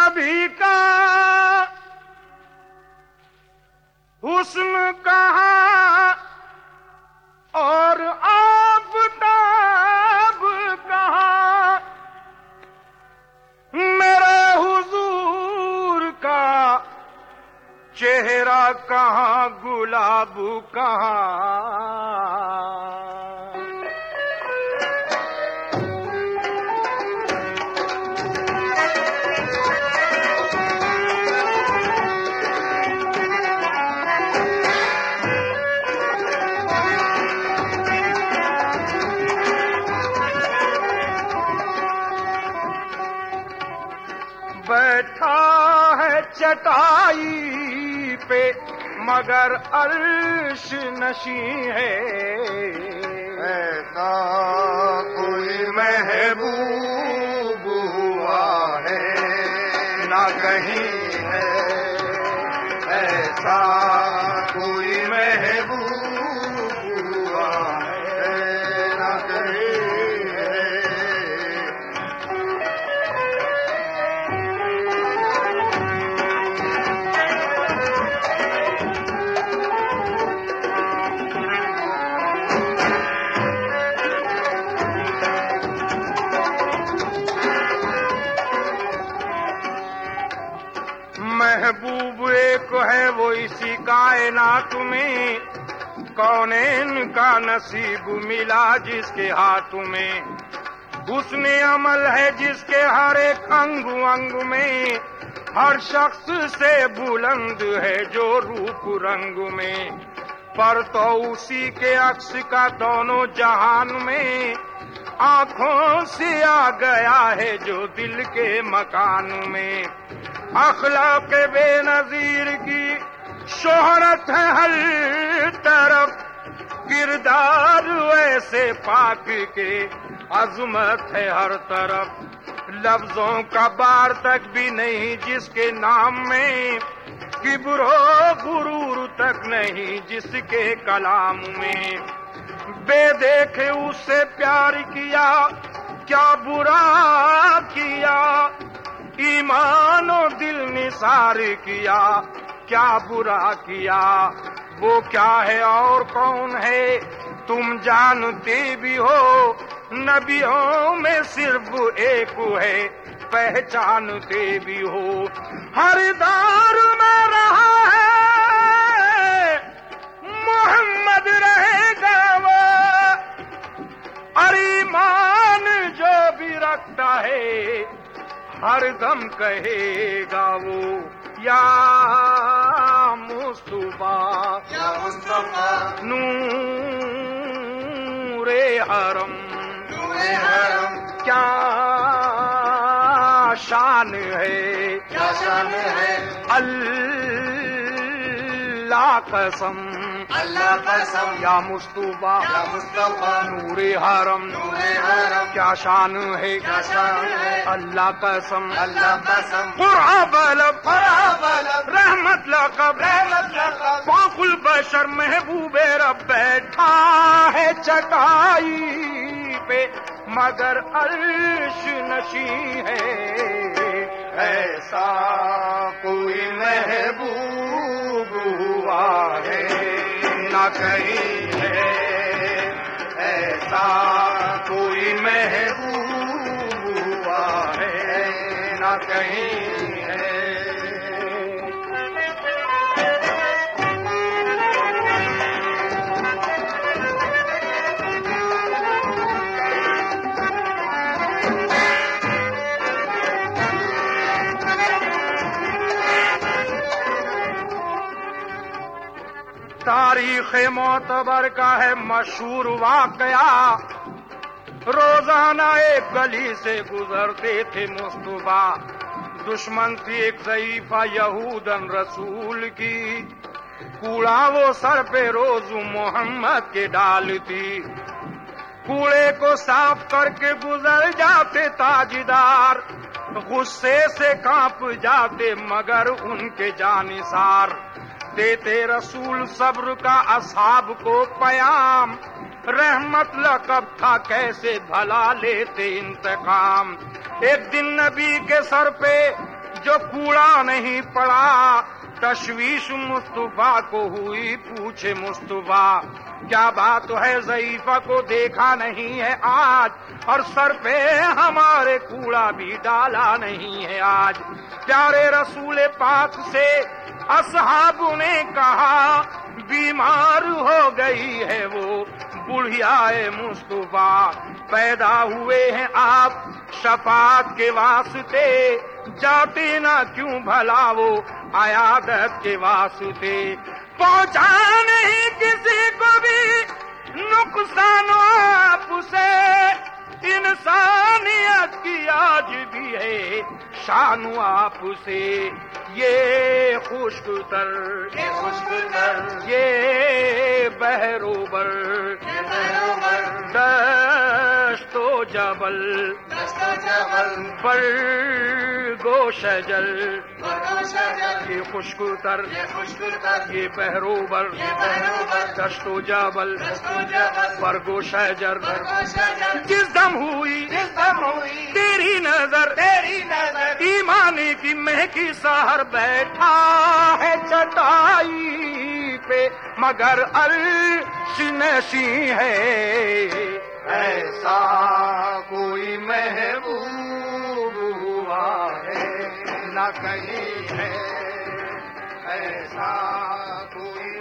نبی کا حسن کہاں اور آفتاب کہاں، میرے حضور کا چہرہ کہاں، گلاب کہاں۔ بیٹھا ہے چٹائی پہ مگر عرش نشیں ہے، ایسا کوئی محبوب ہوا ہے نہ کہیں ہے، ایسا کوئی محبوب ہوا ہے نہ کہیں ہے۔ محبوب ایک ہے وہ اسی کائنات میں، کونین کا نصیب ملا جس کے ہاتھ میں، حسن عمل ہے جس کے ہر ایک انگ انگ میں، ہر شخص سے بلند ہے جو روپ رنگ میں، پر تو اسی کے عکس کا دونوں جہان میں، آنکھوں سے آ گیا ہے جو دل کے مکان میں، اخلاق بے نظیر کی شہرت ہے ہر طرف، کردار ایسے پاک کے عظمت ہے ہر طرف، لفظوں کا بار تک بھی نہیں جس کے نام میں، کبر و غرور تک نہیں جس کے کلام میں، بے دیکھے اس سے پیار کیا کیا برا کیا، ایمان و دل نثار کیا کیا برا کیا، وہ کیا ہے اور کون ہے تم جانتے بھی ہو، نبیوں میں صرف ایک ہے پہچانتے بھی ہو، ہر دور میں رہا ہے محمد رہے گا وہ، اور ایمان جو بھی رکھتا ہے ہر دم کہے گا وہ، یا مصطفیٰ یا مصطفیٰ نور حرم، نور حرم کیا شان ہے، کیا شان ہے، اللہ قسم اللہ قسم یا مصطفیٰ یا مصطفیٰ نور حرم، نور حرم کیا شان ہے، کیا شان ہے، اللہ قسم اللہ قسم قرآن بلب قرآن بلب رحمت لقب رحمت لقب فوق البشر محبوب رب، بیٹھا ہے چٹائی پہ مگر عرش نشیں ہے، ایسا کوئی محبوب ہوا ہے نہ کہیں ہے، ایسا کوئی محبوب ہوا ہے نہ کہیں ہے۔ تاریخ معتبر کا ہے مشہور واقعہ، روزانہ ایک گلی سے گزرتے تھے مصطفیٰ، دشمن تھی ایک ضعیفہ یہودن رسول کی، کوڑا وہ سر پہ روز محمد کے ڈالتی، کوڑے کو صاف کر کے گزر جاتے تاجدار، غصے سے کانپ جاتے مگر ان کے جانثار، دیتے رسول صبر کا اصحاب کو پیام، رحمت لقب تھا کیسے بھلا لیتے انتقام، ایک دن نبی کے سر پہ जो कूड़ा नहीं पड़ा, तशवीश मुस्तफा को हुई, पूछे मुस्तफा क्या बात है, ज़ईफ़ा को देखा नहीं है आज, और सर पे हमारे कूड़ा भी डाला नहीं है आज। प्यारे रसूल पाक से असहाब ने कहा, बीमार हो गई है वो बुढ़ियाए मुस्तफा, पैदा हुए हैं आप शफात के वास्ते, जाते ना क्यों भला वो आयादत के वास्ते। पहुंचा नहीं किसी को भी नुकसान आपसे, इंसानियत की आज भी है शान आपसे। ये खुशतर, ये बहरोबर, दस्तो जबल पर गोशजल, ये खुशकुतर, ये बहरोबर, दस्तो जबल पर गोशजर। जिस दम हुई तेरी नजर, ईमानी की महकी सहर बैठा है चटाई पे, मगर अर्श नशी है। ऐसा कोई महबूब हुआ है न कहीं है, ऐसा कोई